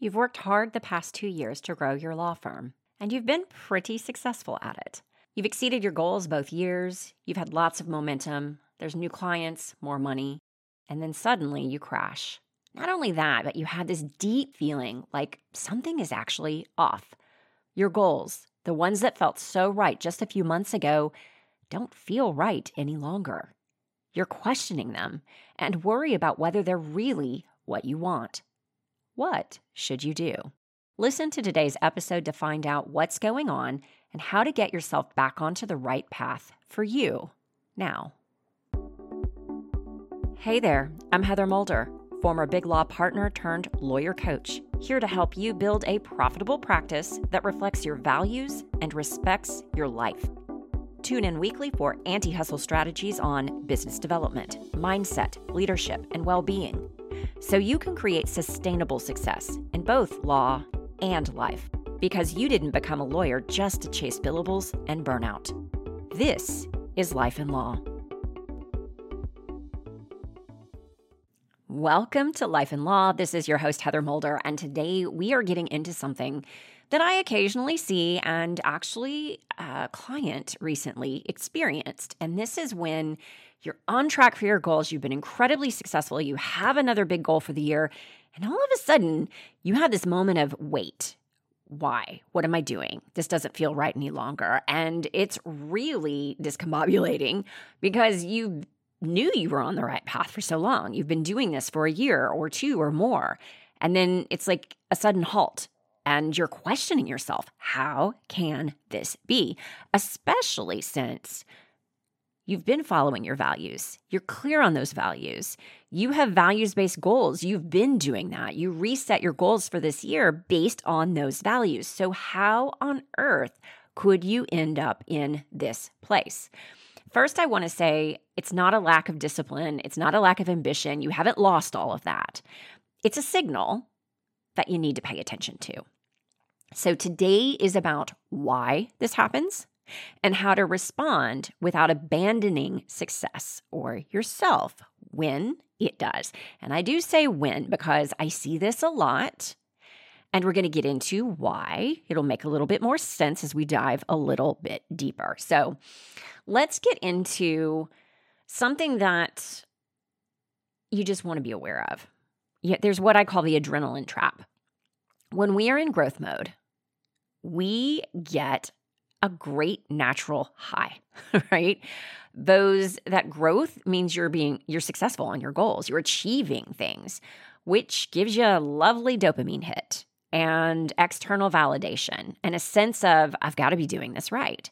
You've worked hard the past 2 years to grow your law firm, and you've been pretty successful at it. You've exceeded your goals both years, you've had lots of momentum, there's new clients, more money, and then suddenly you crash. Not only that, but you had this deep feeling like something is actually off. Your goals, the ones that felt so right just a few months ago, don't feel right any longer. You're questioning them and worry about whether they're really what you want. What should you do? Listen to today's episode to find out what's going on and how to get yourself back onto the right path for you now. Hey there, I'm Heather Mulder, former Big Law partner turned lawyer coach, here to help you build a profitable practice that reflects your values and respects your life. Tune in weekly for anti-hustle strategies on business development, mindset, leadership, and well-being, so you can create sustainable success in both law and life, because you didn't become a lawyer just to chase billables and burnout. This is Life in Law. Welcome to Life in Law. This is your host, Heather Mulder, and today we are getting into something that I occasionally see and actually a client recently experienced. And this is when you're on track for your goals, you've been incredibly successful, you have another big goal for the year, and all of a sudden you have this moment of, wait, why? What am I doing? This doesn't feel right any longer. And it's really discombobulating because you knew you were on the right path for so long. You've been doing this for a year or two or more. And then it's like a sudden halt. And you're questioning yourself, how can this be? Especially since you've been following your values. You're clear on those values. You have values-based goals. You've been doing that. You reset your goals for this year based on those values. So how on earth could you end up in this place? First, I want to say it's not a lack of discipline. It's not a lack of ambition. You haven't lost all of that. It's a signal that you need to pay attention to. So today is about why this happens and how to respond without abandoning success or yourself when it does. And I do say when because I see this a lot, and we're going to get into why. It'll make a little bit more sense as we dive a little bit deeper. So let's get into something that you just want to be aware of. There's what I call the adrenaline trap. When we are in growth mode, we get a great natural high, right? That growth means you're successful on your goals. You're achieving things, which gives you a lovely dopamine hit and external validation and a sense of, I've got to be doing this right.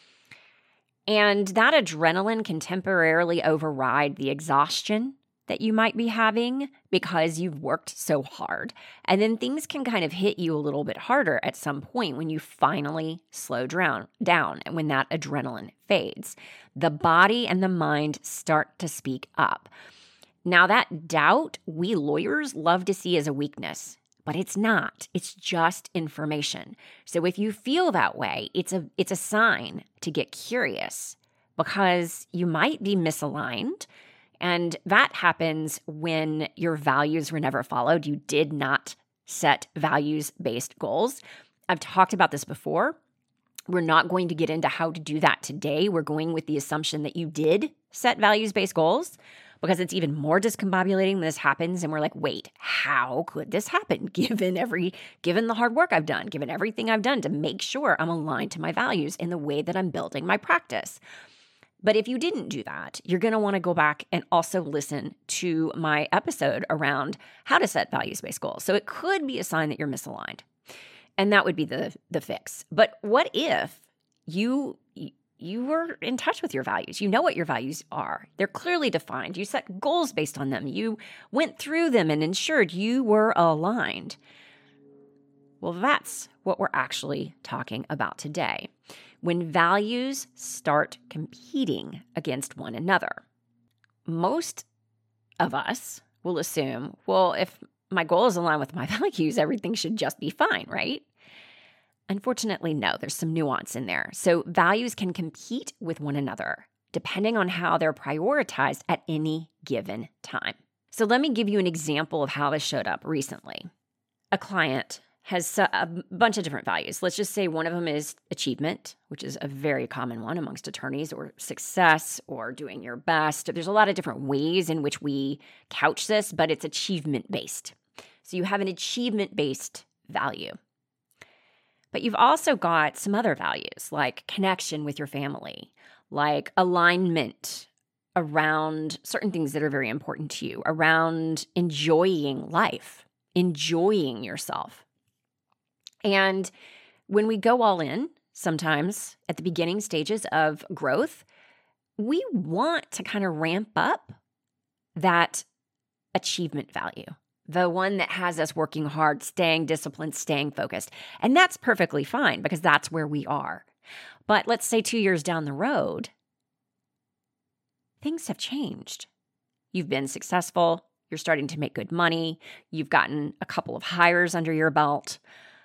And that adrenaline can temporarily override the exhaustion that you might be having because you've worked so hard. And then things can kind of hit you a little bit harder at some point when you finally slow down and when that adrenaline fades. The body and the mind start to speak up. Now, that doubt we lawyers love to see as a weakness, but it's not. It's just information. So if you feel that way, it's a sign to get curious because you might be misaligned. And that happens when your values were never followed. You did not set values-based goals. I've talked about this before. We're not going to get into how to do that today. We're going with the assumption that you did set values-based goals because it's even more discombobulating when this happens. And we're like, wait, how could this happen given the hard work I've done, given everything I've done to make sure I'm aligned to my values in the way that I'm building my practice? But if you didn't do that, you're going to want to go back and also listen to my episode around how to set values-based goals. So it could be a sign that you're misaligned, and that would be the fix. But what if you were in touch with your values? You know what your values are. They're clearly defined. You set goals based on them. You went through them and ensured you were aligned. Well, that's what we're actually talking about today. When values start competing against one another. Most of us will assume, well, if my goals align with my values, everything should just be fine, right? Unfortunately, no, there's some nuance in there. So values can compete with one another depending on how they're prioritized at any given time. So let me give you an example of how this showed up recently. a client has a bunch of different values. Let's just say one of them is achievement, which is a very common one amongst attorneys, or success, or doing your best. There's a lot of different ways in which we couch this, but it's achievement-based. So you have an achievement-based value. But you've also got some other values like connection with your family, like alignment around certain things that are very important to you, around enjoying life, enjoying yourself. And when we go all in, sometimes at the beginning stages of growth, we want to kind of ramp up that achievement value, the one that has us working hard, staying disciplined, staying focused. And that's perfectly fine because that's where we are. But let's say 2 years down the road, things have changed. You've been successful. You're starting to make good money. You've gotten a couple of hires under your belt.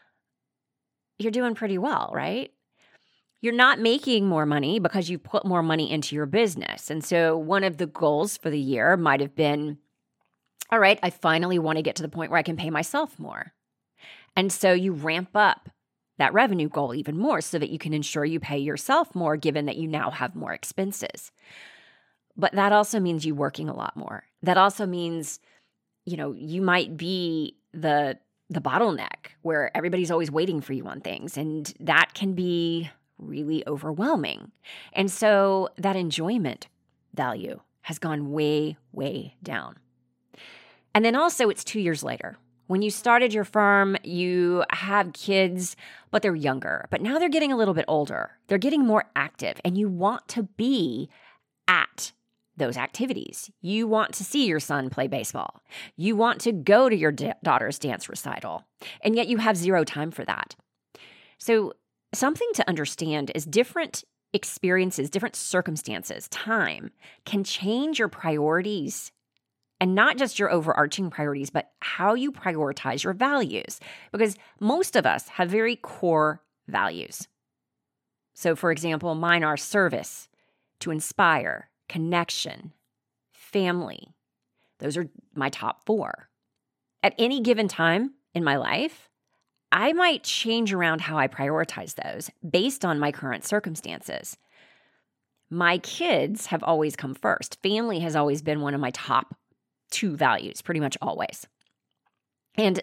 You're doing pretty well, right? You're not making more money because you put more money into your business. And so one of the goals for the year might have been, all right, I finally want to get to the point where I can pay myself more. And so you ramp up that revenue goal even more so that you can ensure you pay yourself more, given that you now have more expenses. But that also means you working a lot more. That also means, you might be the bottleneck where everybody's always waiting for you on things. And that can be really overwhelming. And so that enjoyment value has gone way, way down. And then also it's 2 years later. When you started your firm, you have kids, but they're younger. But now they're getting a little bit older. They're getting more active, and you want to be at those activities. You want to see your son play baseball. You want to go to your daughter's dance recital, and yet you have zero time for that. So something to understand is different experiences, different circumstances, time can change your priorities, and not just your overarching priorities, but how you prioritize your values, because most of us have very core values. So for example, mine are service, to inspire, connection, family. Those are my top 4. At any given time in my life, I might change around how I prioritize those based on my current circumstances. My kids have always come first. Family has always been one of my top 2 values, pretty much always. And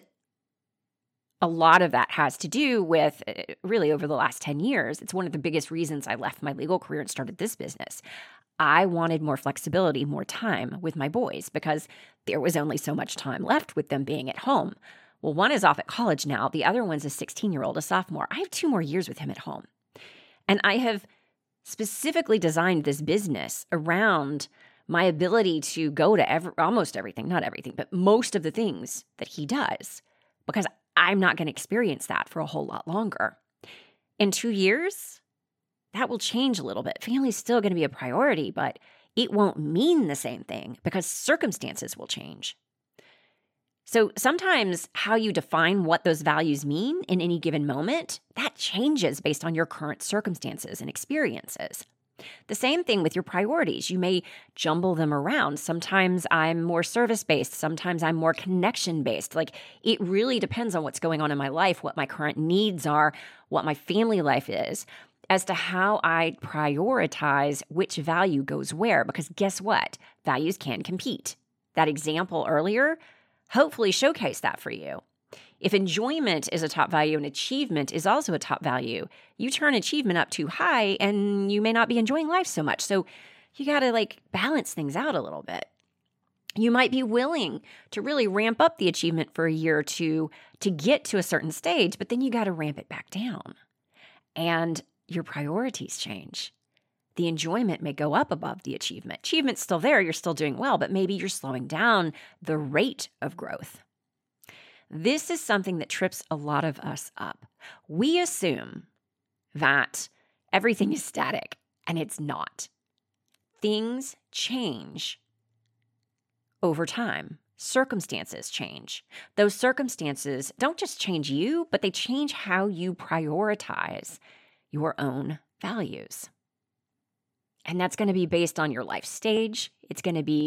a lot of that has to do with, really over the last 10 years, it's one of the biggest reasons I left my legal career and started this business. I wanted more flexibility, more time with my boys because there was only so much time left with them being at home. Well, one is off at college now. The other one's a 16-year-old, a sophomore. I have 2 more years with him at home. And I have specifically designed this business around my ability to go to almost everything, not everything, but most of the things that he does, because I'm not going to experience that for a whole lot longer. In 2 years, that will change a little bit. Family's still going to be a priority, but it won't mean the same thing because circumstances will change. So sometimes how you define what those values mean in any given moment, that changes based on your current circumstances and experiences. The same thing with your priorities. You may jumble them around. Sometimes I'm more service-based. Sometimes I'm more connection-based. Like, it really depends on what's going on in my life, what my current needs are, what my family life is, as to how I prioritize which value goes where. Because guess what? Values can compete. That example earlier hopefully showcased that for you. If enjoyment is a top value and achievement is also a top value, you turn achievement up too high and you may not be enjoying life so much. So you got to balance things out a little bit. You might be willing to really ramp up the achievement for a year or two to get to a certain stage, but then you got to ramp it back down. And your priorities change. The enjoyment may go up above the achievement. Achievement's still there, you're still doing well, but maybe you're slowing down the rate of growth. This is something that trips a lot of us up. We assume that everything is static, and it's not. Things change over time. Circumstances change. Those circumstances don't just change you, but they change how you prioritize your own values. And that's going to be based on your life stage. It's going to be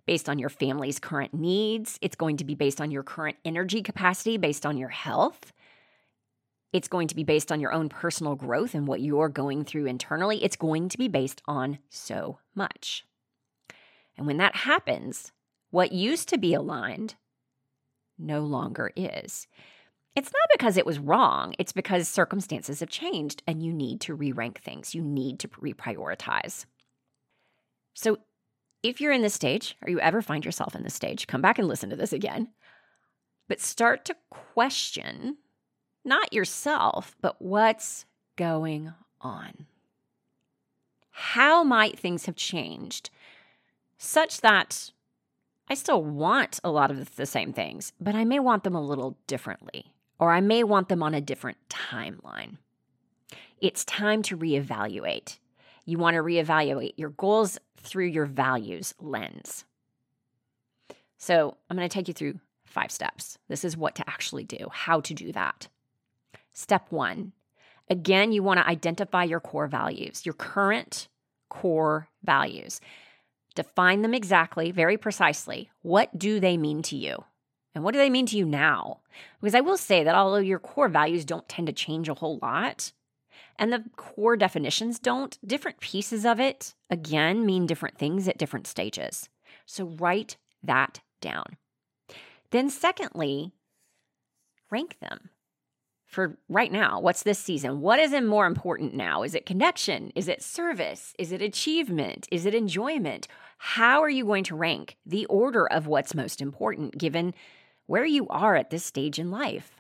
based on your family's current needs. It's going to be based on your current energy capacity, based on your health. It's going to be based on your own personal growth and what you're going through internally. It's going to be based on so much. And when that happens, what used to be aligned no longer is. It's not because it was wrong. It's because circumstances have changed and you need to re-rank things. You need to reprioritize. So if you're in this stage, or you ever find yourself in this stage, come back and listen to this again. But start to question, not yourself, but what's going on. How might things have changed such that I still want a lot of the same things, but I may want them a little differently, or I may want them on a different timeline. It's time to reevaluate. You want to reevaluate your goals through your values lens. So I'm going to take you through 5 steps. This is what to actually do, how to do that. Step 1, again, you want to identify your core values, your current core values. Define them exactly, very precisely. What do they mean to you? And what do they mean to you now? Because I will say that although your core values don't tend to change a whole lot, and the core definitions don't, different pieces of it, again, mean different things at different stages. So write that down. Then secondly, rank them. For right now, what's this season? What is more important now? Is it connection? Is it service? Is it achievement? Is it enjoyment? How are you going to rank the order of what's most important given where you are at this stage in life?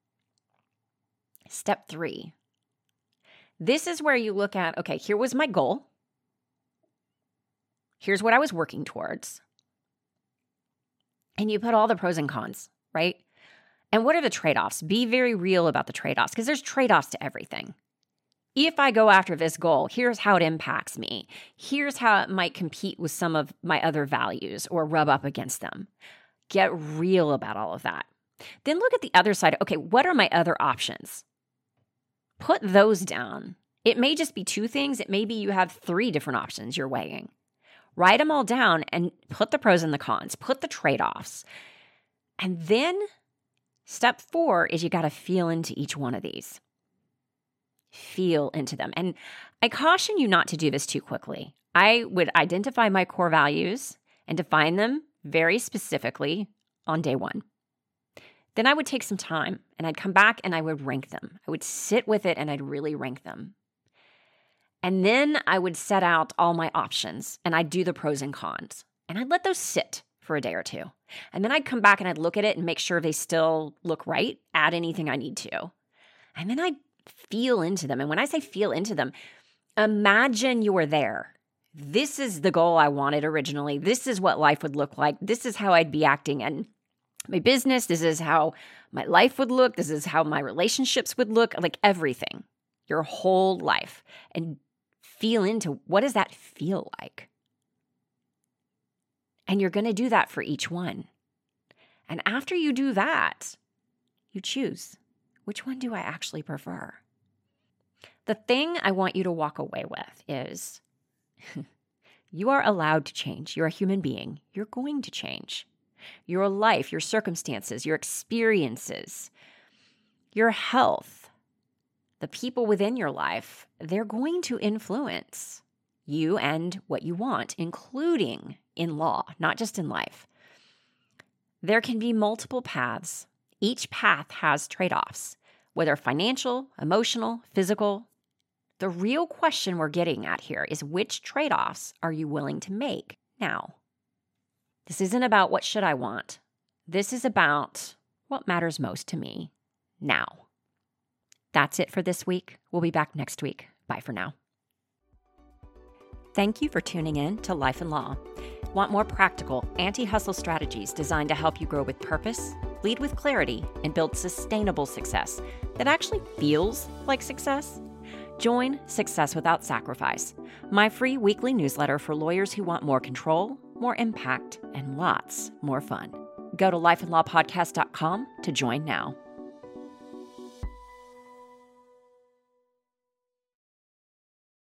Step 3. This is where you look at, okay, here was my goal. Here's what I was working towards. And you put all the pros and cons, right? And what are the trade-offs? Be very real about the trade-offs because there's trade-offs to everything. If I go after this goal, here's how it impacts me. Here's how it might compete with some of my other values or rub up against them. Get real about all of that. Then look at the other side. Okay, what are my other options? Put those down. It may just be 2 things. It may be you have 3 different options you're weighing. Write them all down and put the pros and the cons. Put the trade-offs. And then step 4 is you got to feel into each one of these. Feel into them. And I caution you not to do this too quickly. I would identify my core values and define them very specifically on day 1. Then I would take some time and I'd come back and I would rank them. I would sit with it and I'd really rank them. And then I would set out all my options and I'd do the pros and cons. And I'd let those sit for a day or 2. And then I'd come back and I'd look at it and make sure they still look right, add anything I need to. And then I'd feel into them. And when I say feel into them, imagine you were there. This is the goal I wanted originally. This is what life would look like. This is how I'd be acting in my business. This is how my life would look. This is how my relationships would look, like everything, your whole life. And feel into what does that feel like? And you're going to do that for each one. And after you do that, you choose, which one do I actually prefer? The thing I want you to walk away with is you are allowed to change. You're a human being. You're going to change. Your life, your circumstances, your experiences, your health, the people within your life, they're going to influence you and what you want, including in law, not just in life. There can be multiple paths. Each path has trade-offs, whether financial, emotional, physical. The real question we're getting at here is which trade-offs are you willing to make now? This isn't about what should I want. This is about what matters most to me now. That's it for this week. We'll be back next week. Bye for now. Thank you for tuning in to Life and Law. Want more practical anti-hustle strategies designed to help you grow with purpose, lead with clarity, and build sustainable success that actually feels like success? Join Success Without Sacrifice, my free weekly newsletter for lawyers who want more control, more impact, and lots more fun. Go to lifeandlawpodcast.com to join now.